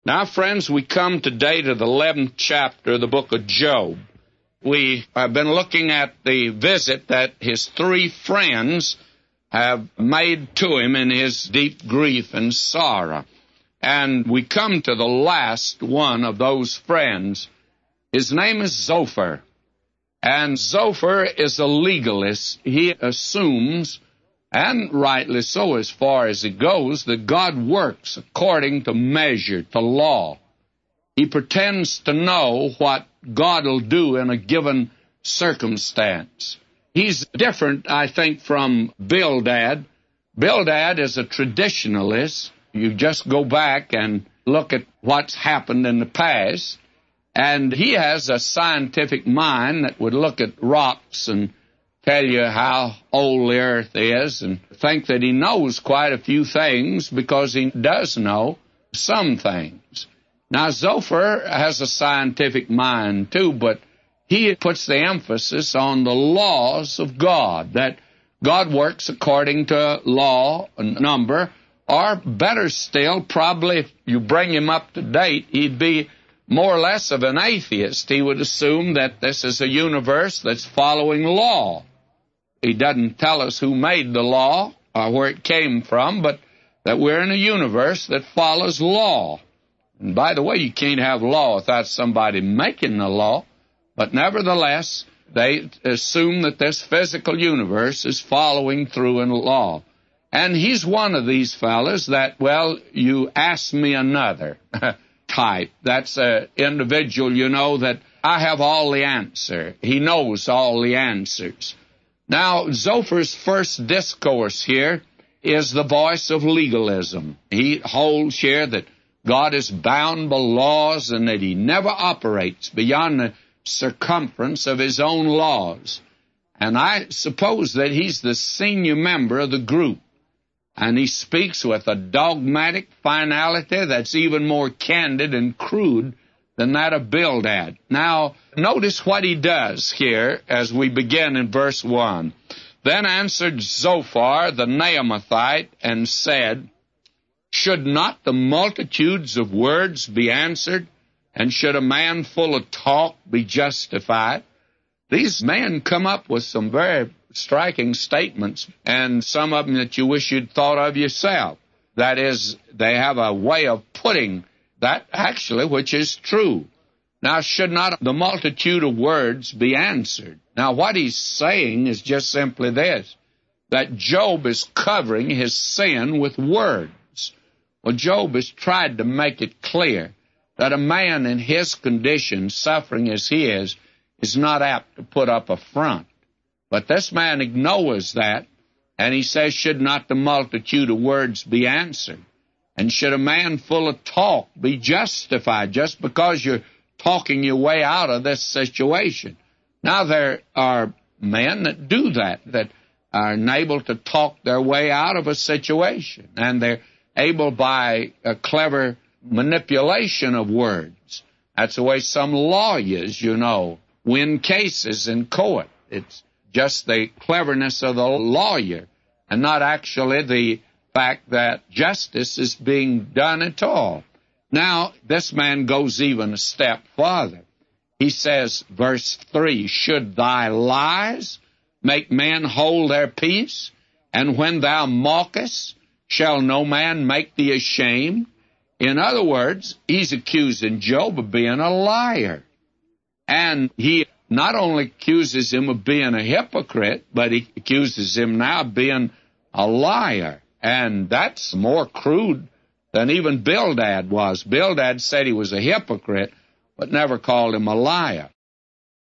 Now, friends, we come today to the 11th chapter of the book of Job. We have been looking at the visit that his three friends have made to him in his deep grief and sorrow. And we come to the last one of those friends. His name is Zophar. And Zophar is a legalist. He assumes, and rightly so as far as it goes, that God works according to measure, to law. He pretends to know what God will do in a given circumstance. He's different, I think, from Bildad. Bildad is a traditionalist. You just go back and look at what's happened in the past, and he has a scientific mind that would look at rocks and tell you how old the earth is and think that he knows quite a few things because he does know some things. Now, Zophar has a scientific mind too, but he puts the emphasis on the laws of God, that God works according to law and number, or better still, probably if you bring him up to date, he'd be more or less of an atheist. He would assume that this is a universe that's following law. He doesn't tell us who made the law or where it came from, but that we're in a universe that follows law. And by the way, you can't have law without somebody making the law, but nevertheless, they assume that this physical universe is following through in law. And he's one of these fellas that, well, you ask me another type. That's an individual, you know, that I have all the answer. He knows all the answers. Now, Zophar's first discourse here is the voice of legalism. He holds here that God is bound by laws and that he never operates beyond the circumference of his own laws. And I suppose that he's the senior member of the group. And he speaks with a dogmatic finality that's even more candid and crude than that of Bildad. Now, notice what he does here as we begin in verse 1. Then answered Zophar the Naamathite and said, Should not the multitudes of words be answered, and should a man full of talk be justified? These men come up with some very striking statements, and some of them that you wish you'd thought of yourself. That is, they have a way of putting that actually which is true. Now, should not the multitude of words be answered? Now, what he's saying is just simply this, that Job is covering his sin with words. Well, Job has tried to make it clear that a man in his condition, suffering as he is not apt to put up a front. But this man ignores that, and he says, should not the multitude of words be answered? And should a man full of talk be justified just because you're talking your way out of this situation? Now, there are men that do that are able to talk their way out of a situation, and they're able by a clever manipulation of words. That's the way some lawyers, you know, win cases in court. It's just the cleverness of the lawyer and not actually the fact that justice is being done at all. Now, this man goes even a step farther. He says, verse 3, Should thy lies make men hold their peace? And when thou mockest, shall no man make thee ashamed? In other words, he's accusing Job of being a liar. And he not only accuses him of being a hypocrite, but he accuses him now of being a liar. And that's more crude than even Bildad was. Bildad said he was a hypocrite, but never called him a liar.